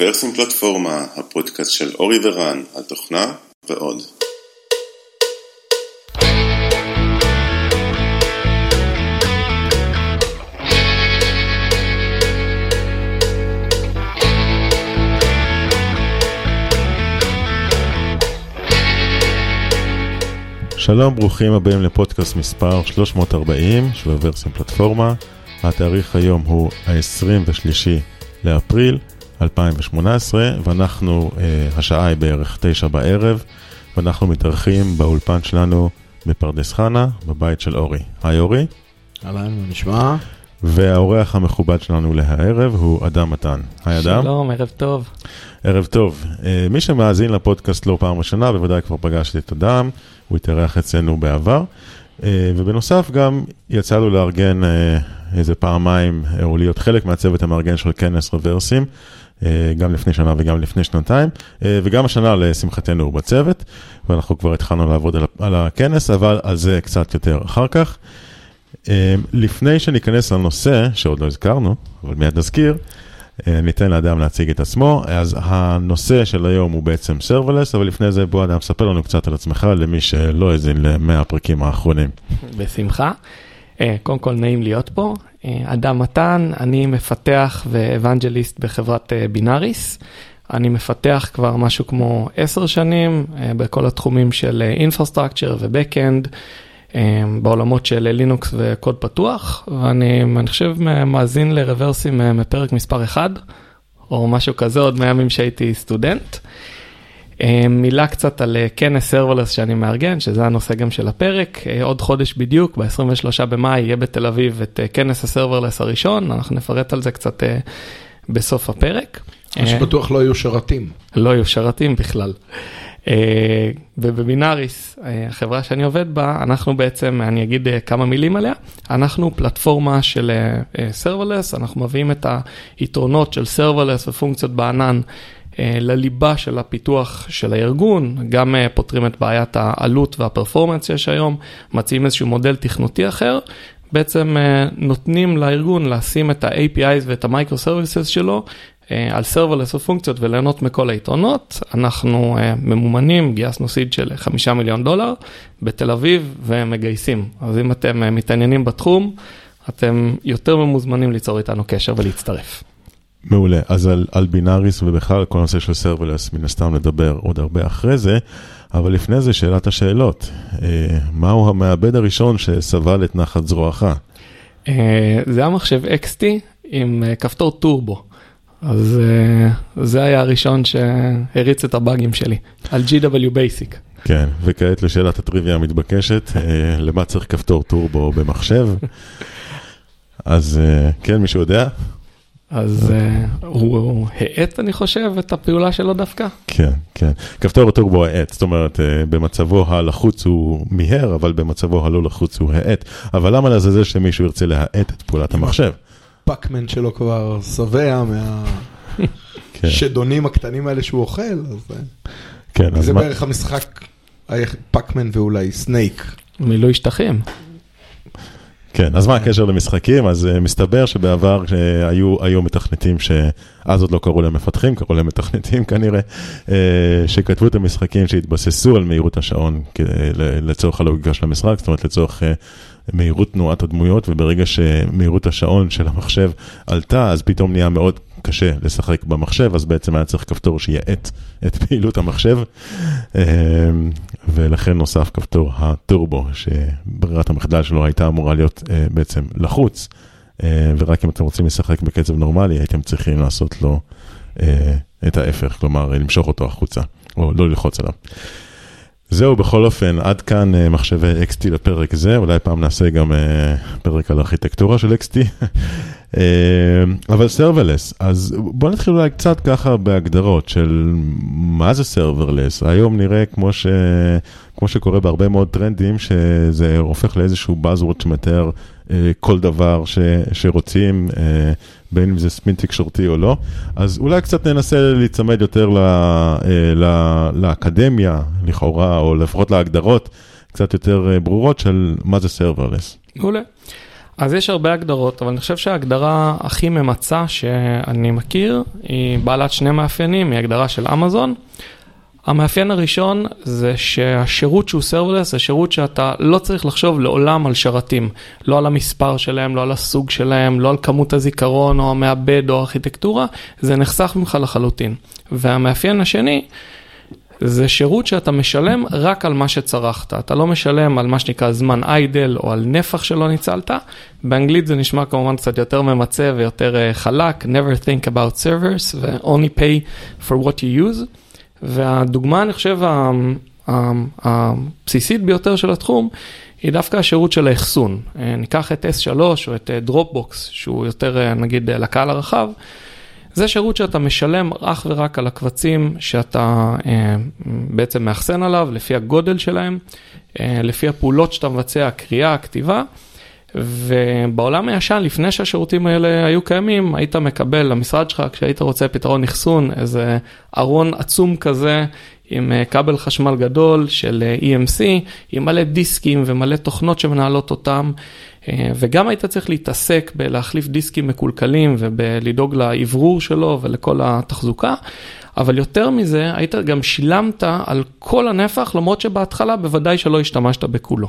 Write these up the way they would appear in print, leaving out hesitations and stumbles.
ורסים פלטפורמה, הפודקאסט של אורי ורן, על תוכנה ועוד. שלום, ברוכים הבאים לפודקאסט מספר 340 של ורסים פלטפורמה. התאריך היום הוא ה-23 לאפריל 2018, ואנחנו, השעה היא בערך 9 בערב, ואנחנו מתארחים באולפן שלנו בפרדס חנה, בבית של אורי. היי אורי. אהלן, מה נשמע? והאורח המכובד שלנו להערב הוא אדם מתן. היי אדם. שלום, ערב טוב. ערב טוב. מי שמאזין לפודקאסט לא פעם ראשונה, בוודאי כבר פגשתי את אדם, הוא התארח אצלנו בעבר, ובנוסף גם יצא לו לארגן איזה פעמיים, או להיות חלק מהצוות המארגן של כנס רוורסים, גם לפני שנה וגם לפני שנתיים, וגם השנה לשמחתנו הוא בצוות, ואנחנו כבר התחלנו לעבוד על הכנס, אבל על זה קצת יותר אחר כך. לפני שניכנס לנושא, שעוד לא הזכרנו, אבל מיד נזכיר, ניתן לאדם להציג את עצמו. אז הנושא של היום הוא בעצם serverless, אבל לפני זה בוא אדם ספר לנו קצת על עצמך, למי שלא הזין ל100 הפרקים האחרונים. בשמחה. קודם כל נעים להיות פה. אדם מתן, אני מפתח ואבנג'ליסט בחברת בינאריס. אני מפתח כבר משהו כמו 10 שנים, בכל התחומים של infrastructure ו-backend, בעולמות של לינוקס וקוד פתוח, ואני חושב מאזין לרוורסים מפרק מספר 1, או משהו כזה, עוד מהימים שהייתי סטודנט. מילה קצת על כנס serverless שאני מארגן, שזה הנושא גם של הפרק. עוד חודש בדיוק, ב-23 במאי, יהיה בתל אביב את כנס ה-serverless הראשון, אנחנו נפרט על זה קצת בסוף הפרק. שבטוח לא יהיו שרתים. לא יהיו שרתים בכלל. ובבינאריס, החברה שאני עובד בה, אנחנו בעצם, אני אגיד כמה מילים עליה, אנחנו פלטפורמה של serverless, אנחנו מביאים את היתרונות של serverless ופונקציות בענן לליבה של הפיתוח של הארגון, גם פותרים את בעיית העלות והפרפורמנס שיש היום, מציעים איזשהו מודל תכנותי אחר, בעצם נותנים לארגון לשים את ה-APIs ואת ה-microservices שלו, על serverless ופונקציות וליהנות מכל היתרונות. אנחנו ממומנים, גייסנו סיד של $5 מיליון בתל אביב ומגייסים. אז אם אתם מתעניינים בתחום, אתם יותר ממוזמנים ליצור איתנו קשר ולהצטרף. מעולה. אז על בינאריס ובכלל כל נושא של serverless מן הסתם לדבר עוד הרבה אחרי זה, אבל לפני זה שאלת השאלות. מהו המעבד הראשון שסבל את נחת זרועך? זה המחשב XT עם כפתור טורבו. אז זה היה הראשון שהריץ את הבאגים שלי, על GW Basic. כן, וכעת לשאלת הטריוויה המתבקשת, למה צריך כפתור טורבו במחשב? אז כן, מישהו יודע? אז הוא העט, אני חושב, את הפעולה שלו דווקא. כן, כן. כפתור הטורבו העט, זאת אומרת, במצבו הלחוץ הוא מיהר, אבל במצבו הלא לחוץ הוא העט. אבל למה לזה זה שמישהו ירצה להעט את פעולת המחשב? פאקמן שלו כבר שבע מהשדונים הקטנים האלה שהוא אוכל, אז זה בערך המשחק פאקמן ואולי סנייק. מילוי שטחים. כן, אז מה הקשר למשחקים? אז מסתבר שבעבר היו מתכנתים שאז עוד לא קראו להם מפתחים, קראו להם מתכנתים כנראה, שכתבו את המשחקים שהתבססו על מהירות השעון לצורך הלוגיקה של המשחק, זאת אומרת לצורך מהירות תנועת הדמויות, וברגע שמהירות השעון של המחשב עלתה, אז פתאום נהיה מאוד קשה לשחק במחשב, אז בעצם היה צריך כפתור שיעט את פעילות המחשב, ולכן נוסף כפתור הטורבו, שברירת המחדל שלו הייתה אמורה להיות בעצם לחוץ, ורק אם אתם רוצים לשחק בקצב נורמלי, הייתם צריכים לעשות לו את ההפך, כלומר למשוך אותו החוצה, או לא ללחוץ עליו. זהו, בכל אופן, עד כאן מחשבי XT לפרק זה, אולי פעם נעשה גם פרק על הארכיטקטורה של XT, אבל serverless, אז בואו נתחיל אולי קצת ככה בהגדרות של מה זה serverless. היום נראה כמו שקורה בהרבה מאוד טרנדים, שזה הופך לאיזשהו buzzword שמתאר כל דבר שרוצים, בין אם זה ספין תקשורתי או לא. אז אולי קצת ננסה להצמד יותר לאקדמיה, לכאורה, או לפחות להגדרות קצת יותר ברורות של מה זה serverless. מעולה. אז יש הרבה הגדרות, אבל אני חושב שההגדרה הכי ממצה שאני מכיר, היא בעלת שני מאפיינים, היא הגדרה של אמזון. המאפיין הראשון זה שהשירות שהוא serverless, זה שירות שאתה לא צריך לחשוב לעולם על שרתים, לא על המספר שלהם, לא על הסוג שלהם, לא על כמות הזיכרון או המעבד או הארכיטקטורה, זה נחסך ממך לחלוטין. והמאפיין השני, זה שירות שאתה משלם רק על מה שצרכת, אתה לא משלם על מה שנקרא זמן idle או על נפח שלא ניצלת, באנגלית זה נשמע כמובן קצת יותר ממצה ויותר חלק, never think about servers, ו-only pay for what you use, והדוגמה אני חושב הבסיסית ביותר של התחום, היא דווקא השירות של האחסון, ניקח את S3 או את Dropbox, שהוא יותר נגיד לקהל הרחב, זה שירות שאתה משלם אך ורק על הקבצים שאתה בעצם מאחסן עליו, לפי הגודל שלהם, לפי הפעולות שאתה מבצע, הקריאה, הכתיבה, ובעולם הישן, לפני שהשירותים האלה היו קיימים, היית מקבל למשרד שלך, כשהיית רוצה פתרון אחסון, איזה ארון עצום כזה, עם כבל חשמל גדול של EMC, עם מלא דיסקים ומלא תוכנות שמנהלות אותם, וגם היית צריך להתעסק בלהחליף דיסקים מקולקלים ובלדאוג לעברור שלו ולכל התחזוקה, אבל יותר מזה, היית גם שילמת על כל הנפח, למרות שבהתחלה בוודאי שלא השתמשת בכולו.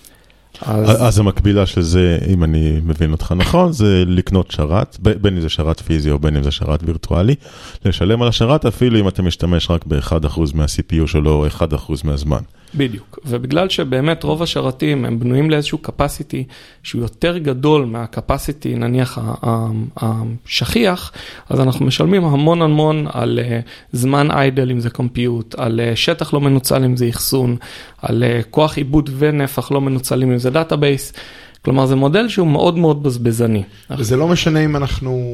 אז המקבילה של זה, אם אני מבין אותך נכון, זה לקנות שרת, בין אם זה שרת פיזי או בין אם זה שרת וירטואלי, לשלם על השרת אפילו אם אתה משתמש רק ב-1% מה-CPU שלו או 1% מהזמן. בדיוק, ובגלל שבאמת רוב השרתים הם בנויים לאיזשהו capacity שהוא יותר גדול מה-capacity נניח השכיח, אז אנחנו משלמים המון על זמן idle אם זה compute, על שטח לא מנוצל אם זה אחסון, על כוח עיבוד ונפח לא מנוצלים אם זה database, כלומר זה מודל שהוא מאוד מאוד בזבזני. וזה לא משנה אם אנחנו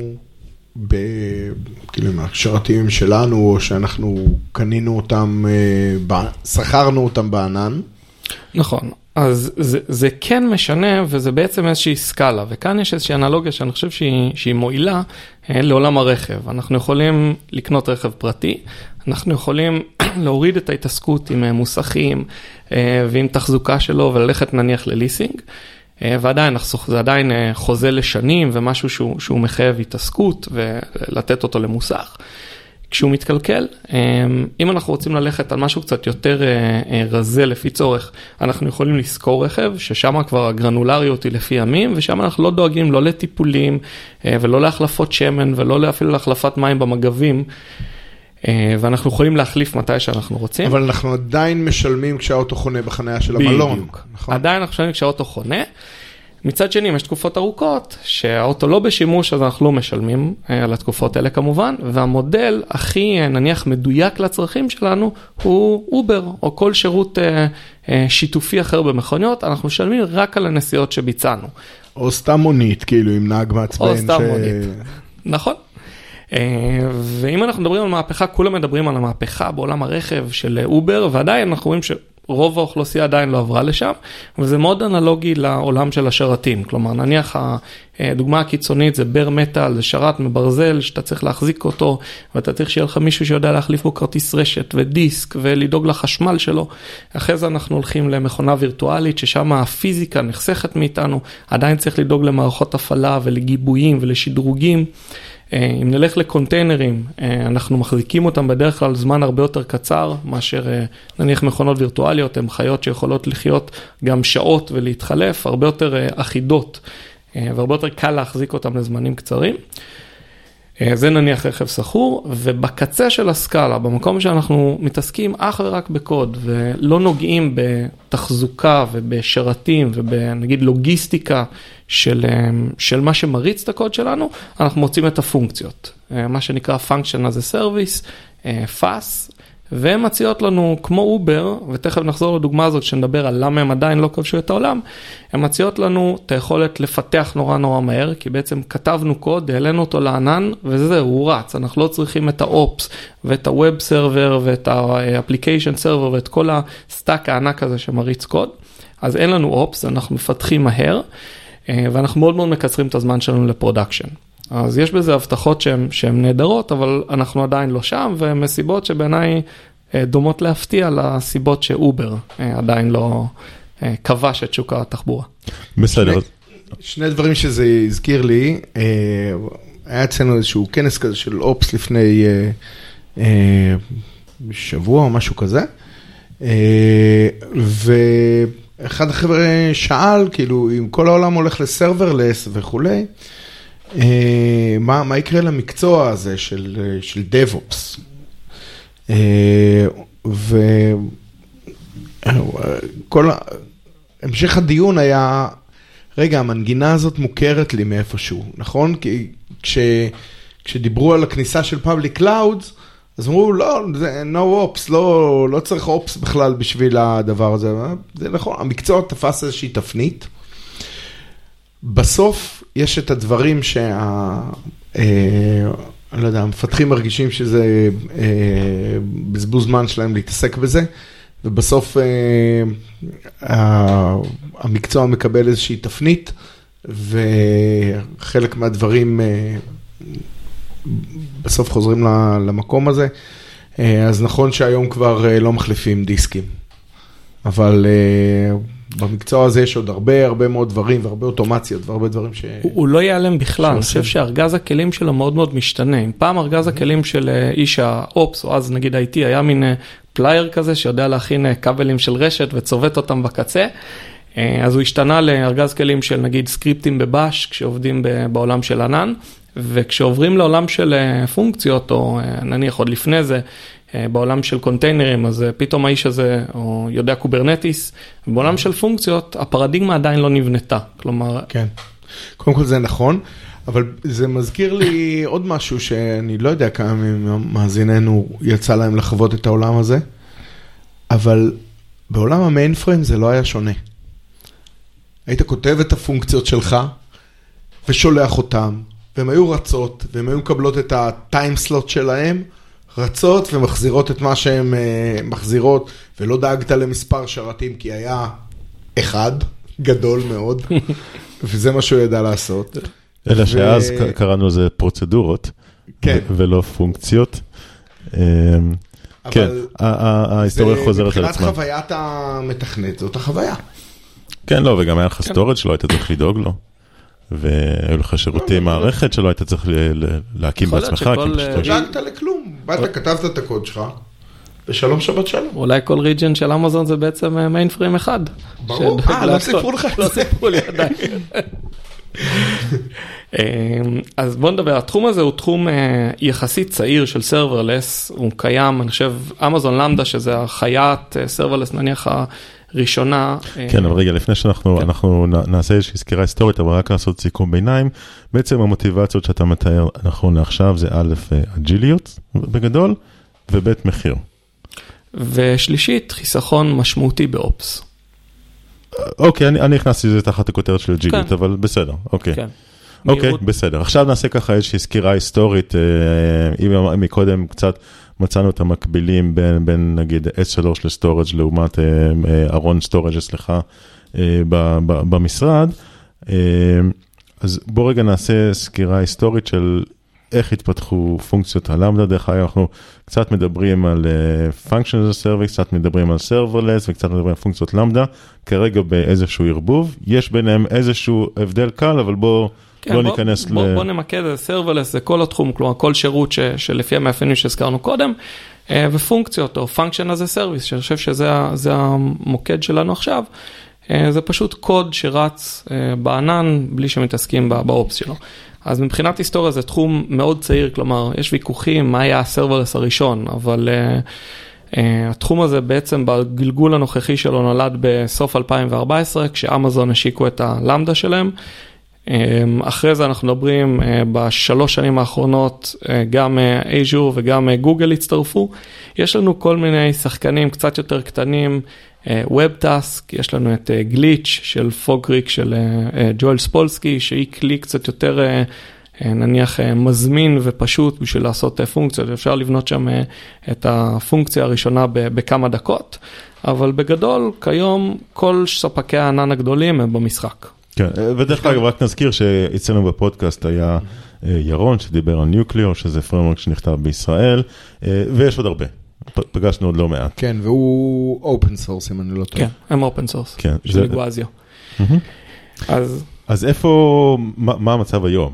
כאילו עם השרתים שלנו, או שאנחנו קנינו אותם, שכרנו אותם בענן. נכון, אז זה כן משנה, וזה בעצם איזושהי סקאלה, וכאן יש איזושהי אנלוגיה שאני חושב שהיא מועילה לעולם הרכב. אנחנו יכולים לקנות רכב פרטי, אנחנו יכולים להוריד את ההתעסקות עם מוסכים, ועם תחזוקה שלו, וללכת נניח לליסינג, ועדיין זה עדיין חוזה לשנים ומשהו שהוא מחייב התעסקות ולתת אותו למוסך. כשהוא מתקלקל, אם אנחנו רוצים ללכת על משהו קצת יותר רזה לפי צורך, אנחנו יכולים לזכור רכב, ששם כבר הגרנולריות היא לפי ימים, ושם אנחנו לא דואגים לא לטיפולים ולא להחלפות שמן ולא אפילו להחלפת מים במגבים, ואנחנו יכולים להחליף מתי שאנחנו רוצים. אבל אנחנו עדיין משלמים כשהאוטו חונה בחניה של המלון. בדיוק. נכון? עדיין אנחנו משלמים כשהאוטו חונה. מצד שני, יש תקופות ארוכות, שהאוטו לא בשימוש, אז אנחנו לא משלמים על התקופות האלה כמובן, והמודל הכי נניח מדויק לצרכים שלנו, הוא אובר, או כל שירות שיתופי אחר במכוניות, אנחנו משלמים רק על הנסיעות שביצענו. או סתם מונית, כאילו עם נהג מעצבן. או סתם מונית, נכון. ואם אנחנו מדברים על מהפכה, כולם מדברים על המהפכה בעולם הרכב של אובר, ועדיין אנחנו רואים שרוב האוכלוסייה עדיין לא עברה לשם, וזה מאוד אנלוגי לעולם של השרתים. כלומר, נניח הדוגמה הקיצונית זה בר מטל, זה שרת מברזל שאתה צריך להחזיק אותו, ואתה צריך שיהיה לך מישהו שיודע להחליף בו כרטיס רשת ודיסק ולדאוג לחשמל שלו. אחרי זה אנחנו הולכים למכונה וירטואלית, ששם הפיזיקה נחסכת מאיתנו, עדיין צריך לדאוג למערכות הפעלה ולגיבויים ולשדרוגים. אם נלך לקונטיינרים, אנחנו מחזיקים אותם בדרך כלל זמן הרבה יותר קצר, מאשר נניח מכונות וירטואליות, הן חיות שיכולות לחיות גם שעות ולהתחלף, הרבה יותר אחידות, והרבה יותר קל להחזיק אותם לזמנים קצרים. זה נניח רכב סחור, ובקצה של הסקאלה, במקום שאנחנו מתעסקים אך ורק בקוד, ולא נוגעים בתחזוקה ובשרתים ובנגיד לוגיסטיקה של מה שמריץ את הקוד שלנו, אנחנו מוצאים את הפונקציות. מה שנקרא Function as a Service, FAS, והן מציעות לנו כמו אובר, ותכף נחזור לדוגמה הזאת שנדבר על למה הם עדיין לא כבשו את העולם, הן מציעות לנו את היכולת לפתח נורא מהר, כי בעצם כתבנו קוד, העלינו אותו לענן, וזה הוא רץ, אנחנו לא צריכים את האופס, ואת הווב סרבר, ואת האפליקיישן סרבר, ואת כל הסטאק הענק הזה שמריץ קוד, אז אין לנו אופס, אנחנו מפתחים מהר, ואנחנו מאוד מקצרים את הזמן שלנו לפרודקשן. אז יש בזה הבטחות שהן נהדרות, אבל אנחנו עדיין לא שם, ומסיבות שבעיניי דומות להפתיע לסיבות שאובר עדיין לא כבש את שוק התחבורה. בסדר. שני דברים שזה הזכיר לי, היה אצלנו איזשהו כנס כזה של אופס לפני שבוע או משהו כזה, ואחד החבר'ה שאל, כאילו, אם כל העולם הולך לסרברלס וכולי, מה יקרה למקצוע הזה של DevOps? וכל המשך הדיון היה, רגע, המנגינה הזאת מוכרת לי מאיפשהו, נכון? כי כשדיברו על הכניסה של Public Clouds, אז אמרו, לא, זה no ops, לא צריך ops בכלל בשביל הדבר הזה. זה נכון, המקצוע תפס איזושהי תפנית. בסוף יש את הדברים אני לא יודע, המפתחים מרגישים שזה בזבוז זמן שלהם להתעסק בזה, ובסוף המקצוע מקבל איזושהי תפנית, וחלק מהדברים בסוף חוזרים למקום הזה. אז נכון שהיום כבר לא מחליפים דיסקים, אבל במקצוע הזה יש עוד הרבה מאוד דברים, והרבה אוטומציות, והרבה דברים הוא לא ייעלם בכלל, אני חושב שארגז הכלים שלו מאוד מאוד משתנה. אם פעם ארגז הכלים של איש האופס, או אז נגיד IT, היה מין פלייר כזה, שיודע להכין כבלים של רשת, וצובט אותם בקצה, אז הוא השתנה לארגז כלים של נגיד סקריפטים בבאש, כשעובדים בעולם של ענן, וכשעוברים לעולם של פונקציות, או נניח עוד לפני זה, בעולם של קונטיינרים, אז פתאום האיש הזה, או יודע קוברנטיס, בעולם של פונקציות, הפרדיגמה עדיין לא נבנתה, כלומר... כן, קודם כל זה נכון, אבל זה מזכיר לי עוד משהו שאני לא יודע כמה מאזיננו יצא להם לחוות את העולם הזה, אבל בעולם המיינפריים זה לא היה שונה. היית כותב את הפונקציות שלך, ושולח אותם, והן היו רצות, והן היו מקבלות את הטיים סלוט שלהם, רצות ומחזירות את מה שהן מחזירות, ולא דאגת למספר שרתים, כי היה אחד, גדול מאוד, וזה מה שהוא ידע לעשות. אלא שאז קראנו לזה פרוצדורות, ולא פונקציות. כן, ההיסטוריה חוזרת על עצמה. מבחינת חוויית המתכנת, זאת החוויה. כן, לא, וגם היה לך סטורג' שלא היית צריך לדאוג לו. והיו לך שירותי מערכת שלא היית צריך להקים בעצמך. לא דאגת לכלום. באת, כתבת את הקוד שלך, ושלום שבת שלום. אולי כל ריג'ן של אמזון זה בעצם מיינפריים אחד. ברור, לא סיפרו לך. לא סיפרו לי עדיין. אז בוא נדבר, התחום הזה הוא תחום יחסית צעיר של סרברלס, הוא קיים, אני חושב, אמזון למדה, שזה החיית סרברלס, נניח ראשונה. כן, אבל רגע, לפני שאנחנו נעשה איזושהי סקירה היסטורית, אבל רק לעשות סיכום ביניים, בעצם המוטיבציות שאתה מתאר נכון לעכשיו, זה א', אג'יליות בגדול, וב', מחיר. ושלישית, חיסכון משמעותי באופס. אוקיי, אני הכנסתי לזה תחת הכותרת של אג'יליות, אבל בסדר, אוקיי. אוקיי, בסדר. עכשיו נעשה ככה איזושהי סקירה היסטורית, אם מקודם קצת מצאנו את המקבילים בין נגיד S3 לסטורג' לעומת ארון סטורג' סליחה, במשרד. אז בוא רגע נעשה סקירה היסטורית של איך התפתחו פונקציות הלמדה. דרך אגב, אנחנו קצת מדברים על Functions as a Service, קצת מדברים על Serverless וקצת מדברים על פונקציות למדה, כרגע באיזשהו ערבוב. יש ביניהם איזשהו הבדל קל, אבל בוא ניכנס בוא נמקד, Serverless זה כל התחום, כלומר כל שירות שלפי המאפיינים שהזכרנו קודם, ופונקציות או Function as a Service, שאני חושב שזה המוקד שלנו עכשיו, זה פשוט קוד שרץ בענן בלי שמתעסקים באופס שלו. אז מבחינת היסטוריה זה תחום מאוד צעיר, כלומר יש ויכוחים מה היה הסרברלס הראשון, אבל התחום הזה בעצם בגלגול הנוכחי שלו נולד בסוף 2014, כשאמזון השיקו את הלמדה שלהם. אחרי זה אנחנו מדברים בשלוש שנים האחרונות, גם Azure וגם גוגל הצטרפו. יש לנו כל מיני שחקנים קצת יותר קטנים, WebTask, יש לנו את גליץ' של פוגריק של ג'ואל ספולסקי, שהיא כלי קצת יותר נניח מזמין ופשוט בשביל לעשות פונקציות, אפשר לבנות שם את הפונקציה הראשונה בכמה דקות, אבל בגדול כיום כל ספקי הענן הגדולים הם במשחק. כן, ודרך אגב רק נזכיר שאצלנו בפודקאסט היה ירון שדיבר על ניוקליור, שזה פרמורק שנכתב בישראל, ויש עוד הרבה. פגשנו עוד לא מעט. כן, והוא אופן סורס, אם אני לא טועה. כן, הם אופן סורס. כן. של גואזיו. אז איפה, מה המצב היום?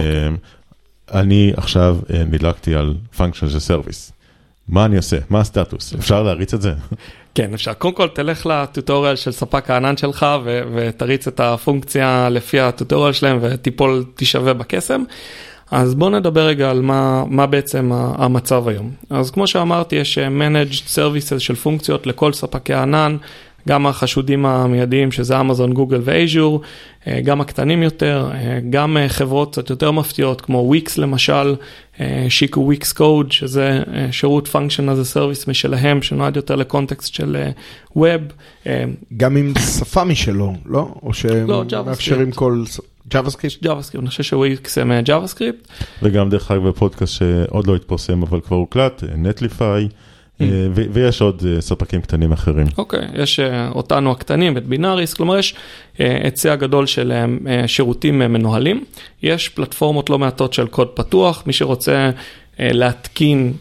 אני עכשיו נדלקתי על Function as a Service. מה אני עושה? מה הסטטוס? אפשר להריץ את זה? כן, אפשר. קודם כל, תלך לטוטוריאל של ספק הענן שלך, ותריץ את הפונקציה לפי הטוטוריאל שלהם, ותיפול, תשווה בקסם. אז בואו נדבר רגע על מה בעצם המצב היום. אז כמו שאמרתי, יש Managed Services של פונקציות לכל ספקי הענן, גם החשודים המיידיים שזה אמזון, גוגל ואז'ור, גם הקטנים יותר, גם חברות קצת יותר מפתיעות כמו וויקס למשל, שיקו וויקס קוד, שזה שירות Function as a Service משלהם, שנועד יותר לקונטקסט של ווב. גם עם שפה משלו, לא? או שמאפשרים כל... JavaScript? JavaScript, אני חושב שוויקס הם JavaScript. וגם דרך אגב בפודקאסט שעוד לא התפרסם, אבל כבר הוקלט, Netlify, ויש עוד ספקים קטנים אחרים. אוקיי, יש אותנו הקטנים, את בינאריס, כלומר יש היצע גדול של שירותים מנוהלים. יש פלטפורמות לא מעטות של קוד פתוח, מי שרוצה להתקין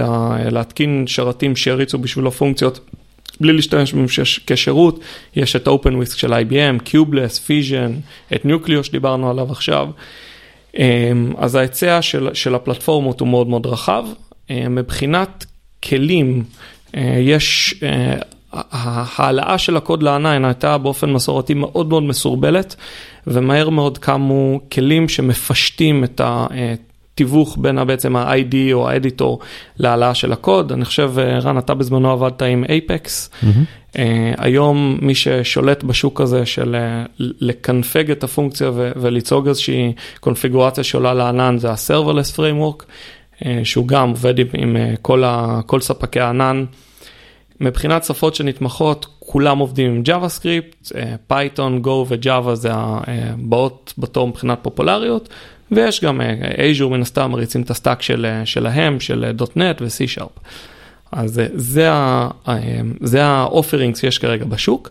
שרתים שיריצו בשבילו פונקציות, בלי להשתמש כשירות, יש את OpenWhisk של IBM, Kubeless, Fusion, את Nucleo שדיברנו עליו עכשיו. אז ההיצע של הפלטפורמות הוא מאוד מאוד רחב. מבחינת כלים, יש, העלאה של הקוד לענן הייתה באופן מסורתי מאוד מאוד מסורבלת, ומהר מאוד קמו כלים שמפשטים את התיווך בין בעצם ה-ID או האדיטור להעלאה של הקוד. אני חושב, רן, אתה בזמנו עבדת עם Apex. היום מי ששולט בשוק הזה של לקנפג את הפונקציה וליצוג איזושהי קונפיגורציה שעולה לענן, זה ה-Serverless Framework. שהוא גם עובד עם כל ספקי הענן. מבחינת שפות שנתמכות, כולם עובדים עם JavaScript, Python, Go ו-Java זה הבאות בתור מבחינת פופולריות, ויש גם Azure מן הסתם מריצים את הסטאק שלהם, של .NET ו-C#. אז זה ה-offerings שיש כרגע בשוק,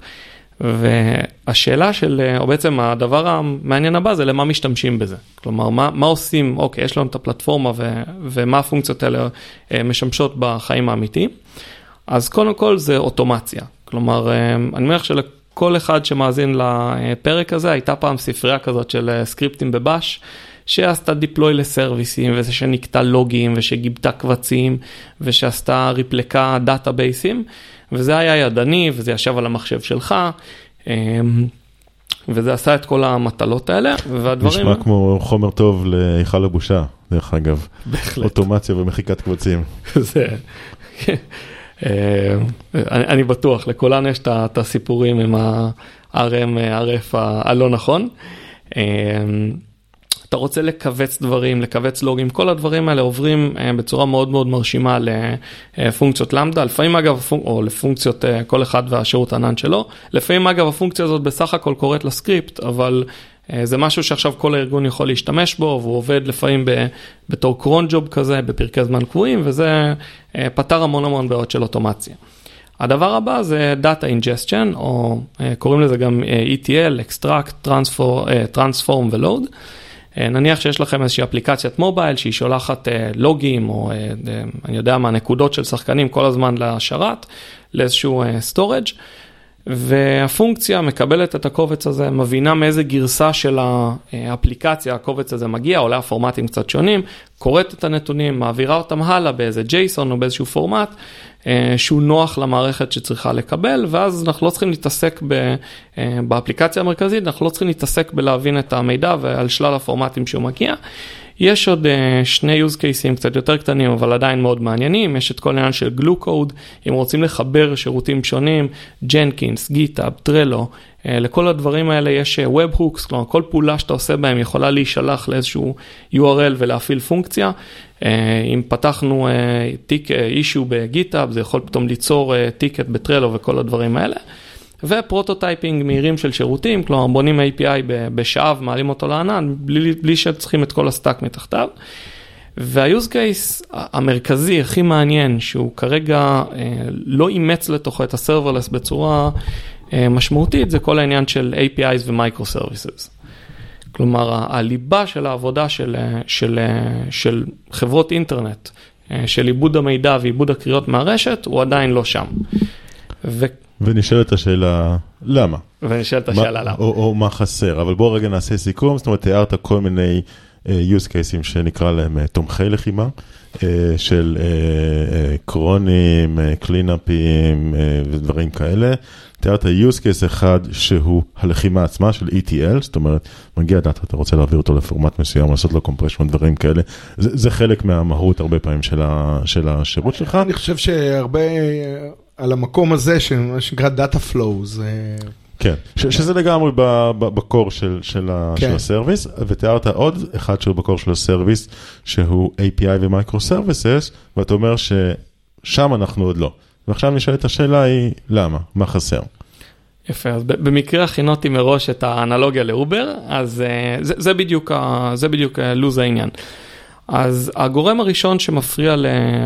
והשאלה או בעצם הדבר המעניין הבא זה למה משתמשים בזה. כלומר, מה עושים, אוקיי, יש לנו את הפלטפורמה ומה הפונקציות האלה משמשות בחיים האמיתיים. אז קודם כל זה אוטומציה. כלומר, אני מניח שלכל אחד שמאזין לפרק הזה, הייתה פעם ספרייה כזאת של סקריפטים בבאש, שעשתה דיפלוי לסרוויסים, וזה שנקטע לוגים, ושגיבתה קבצים, ושעשתה ריפליקה דאטאבייסים, וזה היה ידני, וזה ישב על המחשב שלך, וזה עשה את כל המטלות האלה, והדברים... נשמע כמו חומר טוב להיכל הבושה, דרך אגב. בהחלט. אוטומציה ומחיקת קבצים. זה... אני בטוח, לכולנו יש את הסיפורים עם ה-RM, RF הלא נכון. אתה רוצה לקבץ דברים, לקבץ לוגים, כל הדברים האלה עוברים בצורה מאוד מאוד מרשימה לפונקציות למדה, לפעמים אגב, או לפונקציות כל אחד והשירות ענן שלו, לפעמים אגב הפונקציה הזאת בסך הכל קוראת לסקריפט, אבל זה משהו שעכשיו כל הארגון יכול להשתמש בו, והוא עובד לפעמים בתור קרון ג'וב כזה, בפרקי זמן קבועים, וזה פתר המון המון בעיות של אוטומציה. הדבר הבא זה Data Ingestion, או קוראים לזה גם ETL, Extract, Transform ו-Load. נניח שיש לכם איזושהי אפליקציית מובייל שהיא שולחת לוגים או אני יודע מה, נקודות של שחקנים כל הזמן לשרת, לאיזשהו storage, והפונקציה מקבלת את הקובץ הזה, מבינה מאיזה גרסה של האפליקציה הקובץ הזה מגיע, עולה פורמטים קצת שונים, קוראת את הנתונים, מעבירה אותם הלאה באיזה JSON או באיזשהו פורמט, שהוא נוח למערכת שצריכה לקבל, ואז אנחנו לא צריכים להתעסק באפליקציה המרכזית, אנחנו לא צריכים להתעסק בלהבין את המידע ועל שלל הפורמטים שהוא מגיע. יש עוד שני use cases קצת יותר קטנים, אבל עדיין מאוד מעניינים. יש את כל העניין של glue code, אם רוצים לחבר שירותים שונים, Jenkins, GitHub, Trello, לכל הדברים האלה יש webhooks, כלומר כל פעולה שאתה עושה בהם יכולה להישלח לאיזשהו URL ולהפעיל פונקציה. אם פתחנו תיק אישו בגיטאב, זה יכול פתאום ליצור טיקט בטרלו וכל הדברים האלה. ופרוטוטייפינג מהירים של שירותים, כלומר בונים API בשעה ומעלים אותו לענן, בלי שצריכים את כל הסטאק מתחתיו. וה-use case המרכזי, הכי מעניין, שהוא כרגע לא אימץ לתוכו את ה-serverless בצורה משמעותית, זה כל העניין של APIs ו-microservices. כלומר, הליבה של העבודה של חברות אינטרנט, של עיבוד המידע ועיבוד הקריאות מהרשת, הוא עדיין לא שם. ונשאלת השאלה, למה? ונשאלת השאלה למה. או מה חסר, אבל בואו רגע נעשה סיכום, זאת אומרת, תיארת כל מיני use cases שנקרא להם תומכי לחימה, של קרונים, קלינאפים ודברים כאלה. תיארת use case אחד שהוא הלחימה עצמה של ETL, זאת אומרת, מגיע דאטה, אתה רוצה להעביר אותו לפורמט מסוים, לעשות לו compression, דברים כאלה. זה חלק מהמהות הרבה פעמים של השירות שלך. אני חושב שהרבה על המקום הזה, שנקרא data flow, זה... כן, שזה לגמרי בקור של הסרוויס, ותיארת עוד אחד שהוא בקור של הסרוויס, שהוא API ומיקרו-סרוויסס, ואתה אומר ששם אנחנו עוד לא. ועכשיו נשאלת השאלה היא, למה? מה חסר? יפה, אז במקרה הכינותי מראש את האנלוגיה לאובר, אז זה בדיוק לוז העניין. אז הגורם הראשון שמפריע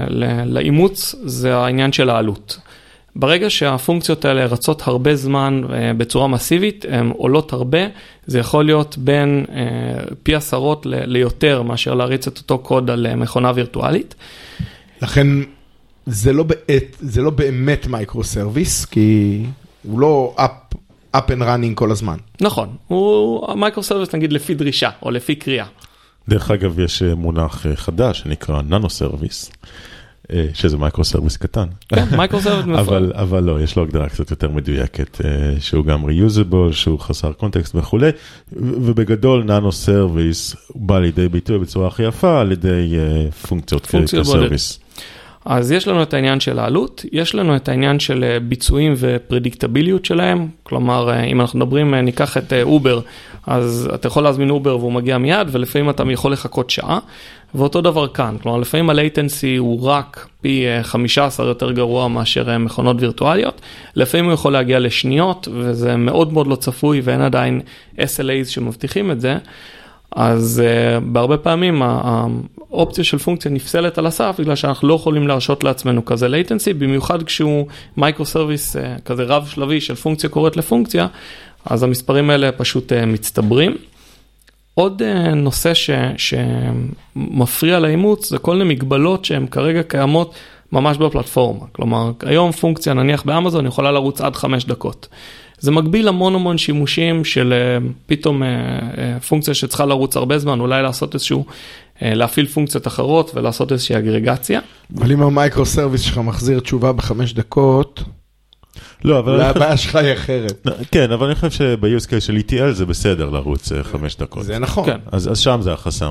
לאימוץ, זה העניין של העלות. ברגע שהפונקציות האלה רצות הרבה זמן בצורה מסיבית, הן עולות הרבה, זה יכול להיות בין פי עשרות ליותר מאשר להריץ את אותו קוד על מכונה וירטואלית. לכן זה לא באמת מייקרו-סרוויס, כי הוא לא up and running כל הזמן. נכון, הוא מייקרו-סרוויס נגיד לפי דרישה או לפי קריאה. דרך אגב, יש מונח חדש שנקרא ננו-סרוויס. שזה מייקרו-סרוויס קטן. כן, מייקרו-סרוויס מפרד. אבל לא, יש לו הגדרה קצת יותר מדויקת, שהוא גם reusable, שהוא חסר קונטקסט וכו'. ובגדול, ננו-סרוויס בא לידי ביטוי בצורה הכי יפה, על ידי פונקציות כסרוויס. אז יש לנו את העניין של העלות, יש לנו את העניין של ביצועים ופרדיקטביליות שלהם, כלומר, אם אנחנו מדברים, ניקח את אובר, אז אתה יכול להזמין אובר והוא מגיע מיד, ולפעמים אתה יכול לחכות שעה, ואותו דבר כאן, כלומר, לפעמים ה-latency הוא רק פי 15 יותר גרוע מאשר מכונות וירטואליות, לפעמים הוא יכול להגיע לשניות, וזה מאוד מאוד לא צפוי, ואין עדיין SLAs שמבטיחים את זה, אז בהרבה פעמים האופציה של פונקציה נפסלת על הסף, בגלל שאנחנו לא יכולים להרשות לעצמנו כזה latency, במיוחד כשהוא מייקרו-סרוויס כזה רב שלבי של פונקציה קוראת לפונקציה, אז המספרים האלה פשוט מצטברים. עוד נושא שמפריע לאימוץ, זה כל מיני מגבלות שהן כרגע קיימות ממש בפלטפורמה. כלומר, היום פונקציה נניח באמזון יכולה לרוץ עד 5 דקות. זה מגביל המון שימושים של פתאום פונקציה שצריכה לרוץ הרבה זמן, אולי לעשות איזשהו, להפעיל פונקציות אחרות ולעשות איזושהי אגרגציה. אבל אם המייקרו-סרוויס שלך מחזיר תשובה ב5 דקות, לא, אבל... אולי הבעיה שלך היא אחרת. כן, אבל אני חושב שביוס קייס של ETL זה בסדר לרוץ 5 דקות. זה נכון. כן. אז שם זה החסם.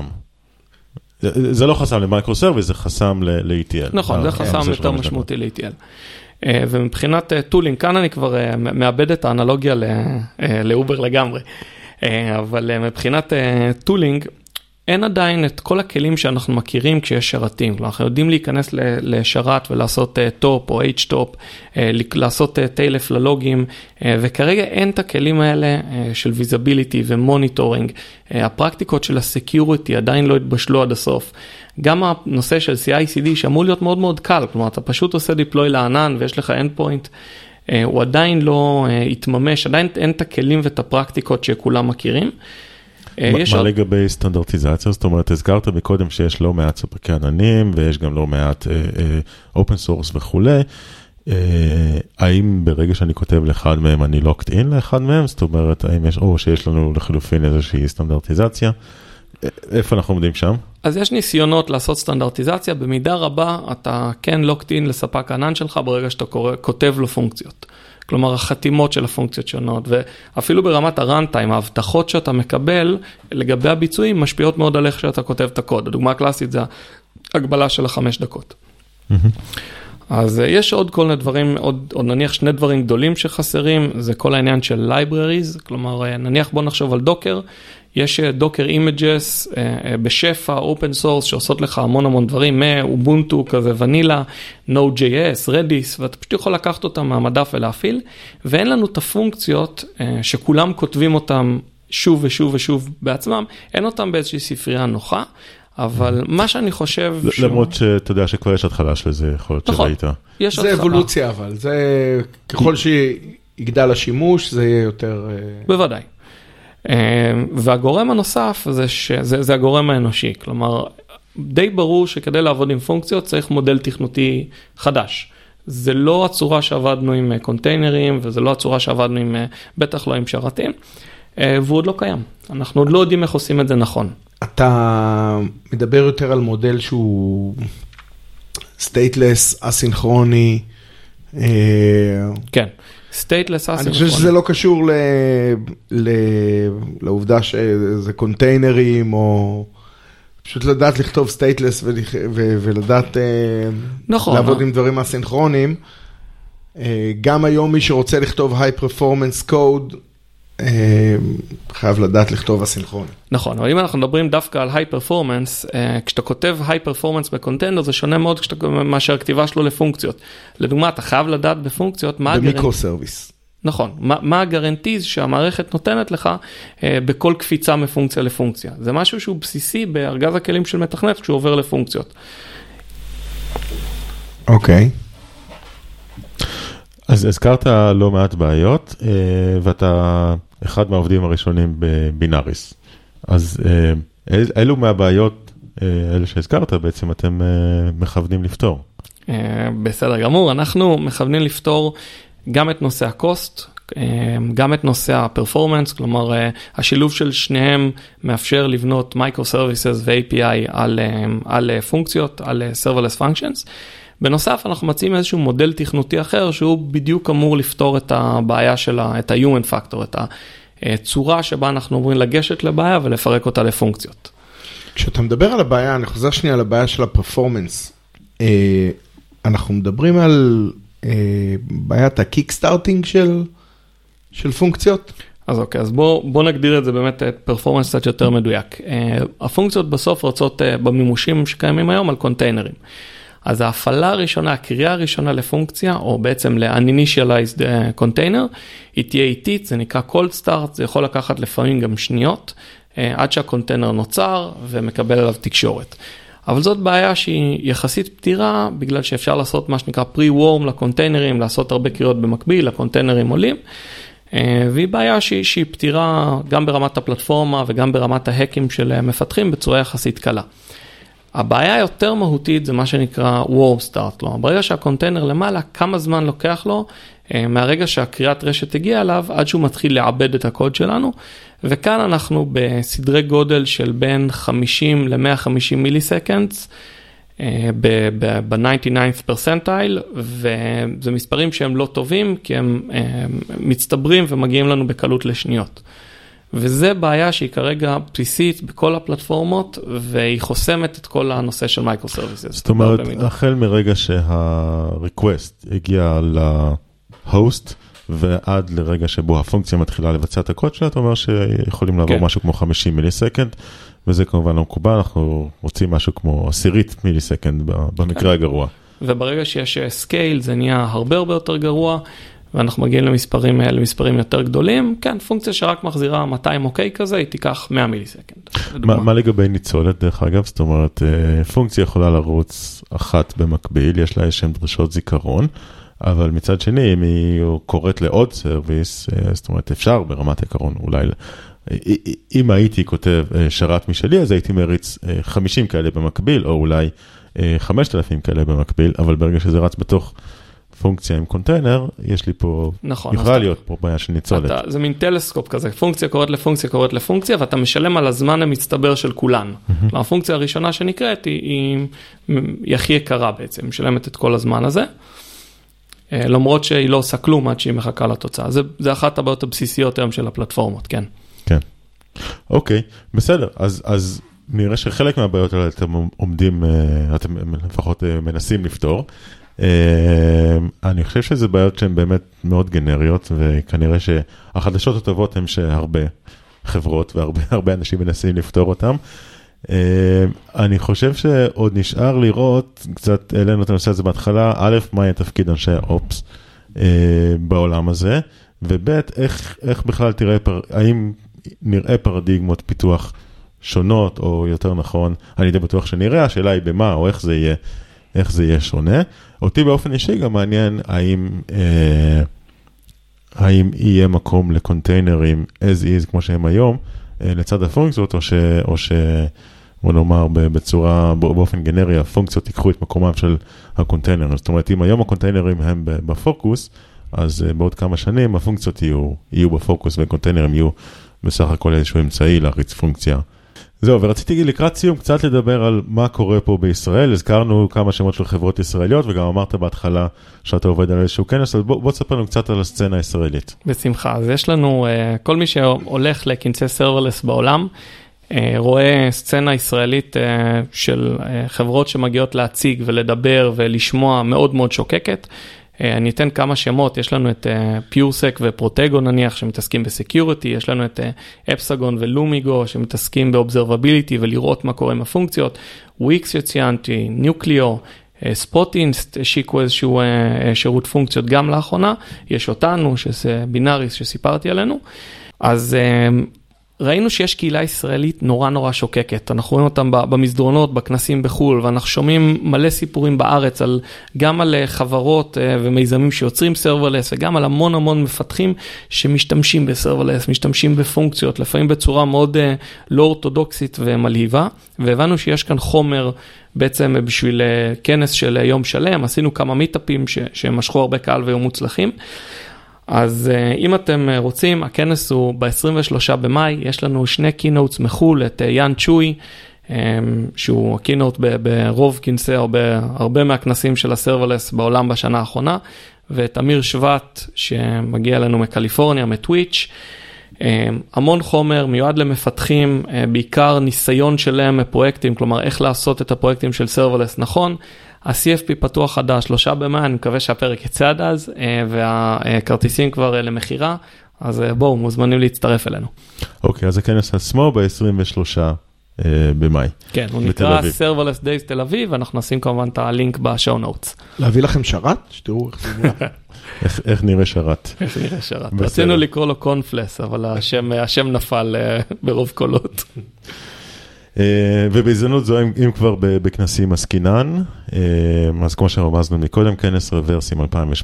זה לא חסם למייקרו-סרוויס, זה חסם ל-ETL. נכון, זה חסם יותר משמעותי ל-ETL. ומבחינת טולינג, כאן אני כבר מאבד את האנלוגיה לאובר לגמרי, אבל מבחינת טולינג, אין עדיין את כל הכלים שאנחנו מכירים כשיש שרתים, כלומר, אנחנו יודעים להיכנס לשרת ולעשות טופ או H-טופ, לעשות טיילף ללוגים, וכרגע אין את הכלים האלה של ויזביליטי ומוניטורינג, הפרקטיקות של הסקיוריטי עדיין לא התבשלו עד הסוף, גם הנושא של CI/CD שאמור להיות מאוד מאוד קל, כלומר, אתה פשוט עושה דיפלוי לענן ויש לך endpoint, הוא עדיין לא יתממש, עדיין אין את הכלים ואת הפרקטיקות שכולם מכירים. מה לגבי סטנדרטיזציה? זאת אומרת, הזכרת מקודם שיש לא מעט ספקי עננים, ויש גם לא מעט אופן סורס וכו'. האם ברגע שאני כותב לאחד מהם, אני לוקט אין לאחד מהם? זאת אומרת, האם יש, או שיש לנו לחילופין איזושהי סטנדרטיזציה? איפה אנחנו עומדים שם? אז יש ניסיונות לעשות סטנדרטיזציה, במידה רבה אתה כן לוקט אין לספק ענן שלך, ברגע שאתה כותב לו פונקציות. כלומר, החתימות של הפונקציות שונות, ואפילו ברמת הרנטיים, ההבטחות שאתה מקבל לגבי הביצועים, משפיעות מאוד על איך שאתה כותב את הקוד. הדוגמה הקלאסית זה הגבלה של 5 דקות. אז יש עוד כל מיני דברים, עוד נניח 2 דברים גדולים שחסרים, זה כל העניין של libraries, כלומר, נניח בוא נחשוב על דוקר, יש דוקר אימג'ס בשפע, אופן סורס, שעושות לך המון דברים, מאובונטו כזה ונילה, Node.js, Redis, ואתה פשוט יכול לקחת אותם מהמדף ולהפעיל, ואין לנו את הפונקציות שכולם כותבים אותם שוב ושוב בעצמם, אין אותם באיזושהי ספרייה נוחה, אבל מה שאני חושב... למרות שאתה יודע שכבר יש התחלה של זה, יכול להיות שראית. זה אבולוציה אבל, זה ככל שיגדל השימוש, זה יהיה יותר... בוודאי. והגורם הנוסף זה הגורם האנושי, כלומר, די ברור שכדי לעבוד עם פונקציות צריך מודל תכנותי חדש. זה לא הצורה שעבדנו עם קונטיינרים, וזה לא הצורה שעבדנו עם, בטח לא עם שרתים, והוא עוד לא קיים. אנחנו עוד לא יודעים איך עושים את זה נכון. אתה מדבר יותר על מודל שהוא stateless, אסינכרוני. כן, stateless, אסינכרוני. אני חושב שזה לא קשור לעובדה שזה קונטיינרים, או פשוט לדעת לכתוב stateless ולדעת לעבוד עם דברים אסינכרוניים. גם היום מי שרוצה לכתוב high performance code, חייב לדעת לכתוב אסינכרוני. נכון, אבל אם אנחנו מדברים דווקא על היי פרפורמנס, כשאתה כותב היי פרפורמנס בקונטיינר, זה שונה מאוד מאשר הכתיבה שלו לפונקציות. לדוגמה, אתה חייב לדעת בפונקציות מה במיקרו סרוויס. נכון, מה הגרנטיז שהמערכת נותנת לך בכל קפיצה מפונקציה לפונקציה. זה משהו שהוא בסיסי בארגז הכלים של מתכנת כשהוא עובר לפונקציות. אוקיי. אז הזכרת לא מעט בעיות, ואתה אחד מהעובדים הראשונים בבינאריס. אז אילו מהבעיות, אלה שהזכרת, בעצם אתם מכוונים לפתור? בסדר גמור, אנחנו מכוונים לפתור גם את נושא הקוסט, גם את נושא הפרפורמנס, כלומר השילוב של שניהם מאפשר לבנות מייקרו-סרוויסס ו-API על פונקציות, על serverless functions. בנוסף, אנחנו מציעים איזשהו מודל תכנותי אחר, שהוא בדיוק אמור לפתור את הבעיה שלה, את ה-human factor, את הצורה שבה אנחנו אומרים לגשת לבעיה ולפרק אותה לפונקציות. כשאתה מדבר על הבעיה, אני חוזר שנייה על הבעיה של הפרפורמנס. אנחנו מדברים על בעיית הקיק-סטארטינג של פונקציות? אז אוקיי, אז בוא נגדיר את זה באמת פרפורמנס קצת יותר מדויק. הפונקציות בסוף רוצות במימושים שקיימים היום על קונטיינרים. אז ההפעלה הראשונה, הקריאה הראשונה לפונקציה, או בעצם ל-uninitialized container, היא תהיה איטית, זה נקרא cold start, זה יכול לקחת לפעמים גם שניות, עד שהקונטיינר נוצר ומקבל עליו תקשורת. אבל זאת בעיה שהיא יחסית פתירה, בגלל שאפשר לעשות מה שנקרא pre-warm לקונטיינרים, לעשות הרבה קריאות במקביל, הקונטיינרים עולים, והיא בעיה שהיא פתירה גם ברמת הפלטפורמה וגם ברמת ההקים של מפתחים בצורה יחסית קלה. הבעיה היותר מהותית זה מה שנקרא warm start, לא? ברגע שהקונטיינר למעלה, כמה זמן לוקח לו, מהרגע שהקריאת רשת הגיעה אליו, עד שהוא מתחיל לעבד את הקוד שלנו, וכאן אנחנו בסדרי גודל של בין 50 ל-150 מיליסקנדס, ב-99th percentile, וזה מספרים שהם לא טובים, כי הם מצטברים ומגיעים לנו בקלות לשניות. וזה בעיה שהיא כרגע בסיסית בכל הפלטפורמות, והיא חוסמת את כל הנושא של מייקרו-סרוויסס. זאת אומרת, החל מרגע שה-request הגיע ל-host, ועד לרגע שבו הפונקציה מתחילה לבצע את הקוד שלה, אתה אומר שיכולים לעבור משהו כמו 50 מיליסקנד, וזה כמובן לא מקובל, אנחנו רוצים משהו כמו 10 מיליסקנד במקרה הגרוע. וברגע שיש סקייל, זה נהיה הרבה יותר גרוע, ואנחנו מגיעים למספרים יותר גדולים, כן, פונקציה שרק מחזירה 200 אוקיי כזה, היא תיקח 100 מיליסקנד. מה לגבי ניצולת, דרך אגב? זאת אומרת, פונקציה יכולה לרוץ אחת במקביל, יש לה איזשהם דרישות זיכרון, אבל מצד שני, אם היא קוראת לעוד סרוויס, זאת אומרת, אפשר ברמת עקרון, אולי, אם הייתי כותב שרת משלי, אז הייתי מריץ 50 כאלה במקביל, או אולי 5,000 כאלה במקביל, אבל ברגע שזה רץ בתוך פונקציה עם קונטיינר, יש לי פה, יכולה להיות פה בעיה של ניצולת. זה מין טלסקופ כזה, פונקציה קוראת לפונקציה, קוראת לפונקציה, ואתה משלם על הזמן המצטבר של כולן. הפונקציה הראשונה שנקראת היא הכי יקרה בעצם, משלמת את כל הזמן הזה, למרות שהיא לא עושה כלום עד שהיא מחכה לתוצאה. זה אחת הבעיות הבסיסיות היום של הפלטפורמות, כן. כן. אוקיי, בסדר. אז נראה שחלק מהבעיות האלה אתם עומדים, אתם לפחות מנסים לפתור. אני חושב שזה בעיות שהן באמת מאוד גנריות, וכנראה שהחדשות הטובות הן שהרבה חברות והרבה אנשים מנסים לפתור אותם. אני חושב שעוד נשאר לראות, קצת העלינו את הנושא הזה בהתחלה, א', מה יהיה תפקיד אנשי האופס בעולם הזה, וב', איך בכלל תראה, האם נראה פרדיגמות פיתוח שונות, או יותר נכון, אני די בטוח שנראה, השאלה היא במה או איך זה יהיה שונה. אותי באופן אישי גם מעניין האם יהיה מקום לקונטיינרים as is כמו שהם היום, לצד הפונקציות, או בוא נאמר בצורה, באופן גנרי, הפונקציות תיקחו את מקומם של הקונטיינר. זאת אומרת, אם היום הקונטיינרים הם בפוקוס, אז בעוד כמה שנים הפונקציות יהיו בפוקוס, והקונטיינרים יהיו בסך הכל איזשהו אמצעי להריץ פונקציה. זהו, ורציתי לקראת סיום קצת לדבר על מה קורה פה בישראל. הזכרנו כמה שמות של חברות ישראליות, וגם אמרת בהתחלה שאתה עובד על איזשהו כנס, אז בוא תספר לנו קצת על הסצנה הישראלית. בשמחה. אז יש לנו, כל מי שהולך לכנסי סרברלס בעולם, רואה סצנה ישראלית של חברות שמגיעות להציג ולדבר ולשמוע מאוד מאוד שוקקת. אני אתן כמה שמות, יש לנו את פיורסק ופרוטגו נניח שמתעסקים בסקיוריטי, יש לנו את אפסגון ולומיגו שמתעסקים באובזרבביליטי ולראות מה קורה עם הפונקציות, וויקס שציינתי, ניוקליו, ספוטינסט השיקו איזשהו שירות פונקציות גם לאחרונה, יש אותנו שזה בינאריס שסיפרתי עלינו, אז ראינו שיש קהילה ישראלית נורא נורא שוקקת, אנחנו רואים אותם במסדרונות, בכנסים בחול, ואנחנו שומעים מלא סיפורים בארץ, גם על חברות ומיזמים שיוצרים סרברלס, וגם על המון המון מפתחים שמשתמשים בסרברלס, משתמשים בפונקציות, לפעמים בצורה מאוד לא אורתודוקסית ומלהיבה, והבנו שיש כאן חומר בעצם בשביל כנס של יום שלם, עשינו כמה מיטאפים שמשכו הרבה קהל והיו מוצלחים, אז אם אתם רוצים, הכנס הוא ב-23 במאי, יש לנו שני קינוטס מחול, את יאן צ'וי, שהוא הקינוט ברוב כנסי או בהרבה מהכנסים של הסרברלס בעולם בשנה האחרונה, ואת אמיר שבט שמגיע לנו מקליפורניה, מטוויץ', המון חומר מיועד למפתחים, בעיקר ניסיון שלהם מפרויקטים, כלומר איך לעשות את הפרויקטים של סרברלס נכון, ה-CFP פתוח חדש, 3 במאי, אני מקווה שהפרק יצא עד אז, והכרטיסים כבר למחירה, אז בואו, מוזמנים להצטרף אלינו. אוקיי, אז הכנס עצמו ב-23 במאי. כן, הוא נקרא Serverless Days תל אביב, ואנחנו נשים כמובן את הלינק בשואו נוטס. להביא לכם שרת? שתראו איך זה נראה. איך נראה שרת? איך נראה שרת. רצינו לקרוא לו קונפלס, אבל השם נפל ברוב קולות. ובהזדמנות זו, אם כבר בכנסים עסקינן, אז כמו שרמזנו מקודם, כנס רוורסים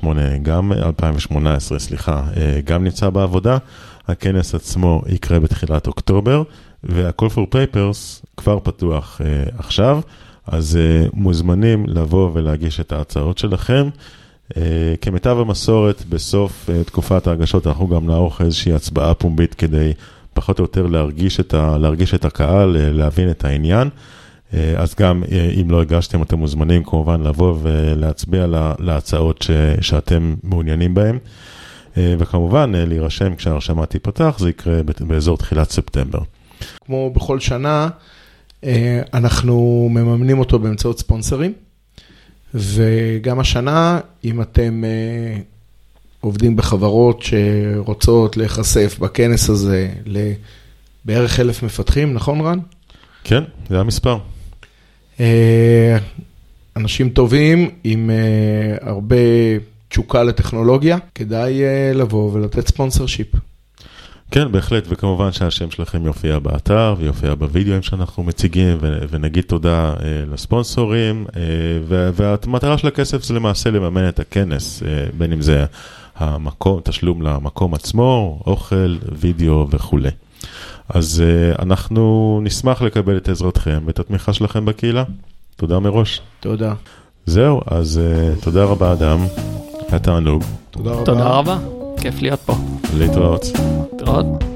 2018, גם נמצא בעבודה. הכנס עצמו יקרה בתחילת אוקטובר, וה-Call for Papers כבר פתוח עכשיו, אז מוזמנים לבוא ולהגיש את ההצעות שלכם. כמיטב המסורת, בסוף תקופת ההגשות, אנחנו גם נערוך איזושהי הצבעה פומבית כדי פחות או יותר להרגיש את הקהל, להבין את העניין. אז גם אם לא הגשתם, אתם מוזמנים כמובן לבוא ולהצביע להצעות שאתם מעוניינים בהן. וכמובן להירשם כשהרשמה תיפתח, זה יקרה באזור תחילת ספטמבר. כמו בכל שנה, אנחנו מממנים אותו באמצעות ספונסרים, וגם השנה, אם אתם עובדים בחברות שרוצות להיחשף בכנס הזה לבערך 1,000 מפתחים, נכון רן? כן, זה המספר. אנשים טובים עם הרבה תשוקה לטכנולוגיה, כדאי לבוא ולתת ספונסרשיפ. כן, בהחלט, וכמובן שהשם שלכם יופיע באתר, ויופיע בווידאוים שאנחנו מציגים, ונגיד תודה לספונסורים, והמטרה של הכסף זה למעשה לממן את הכנס, בין אם זה המקום, תשלום למקום עצמו, אוכל, וידאו וכו'. אז אנחנו נשמח לקבל את עזרתכם ואת התמיכה שלכם בקהילה. תודה מראש. תודה. זהו, אז תודה רבה אדם, היה תענוג. תודה רבה. תודה רבה, כיף להיות פה. להתראות. להתראות.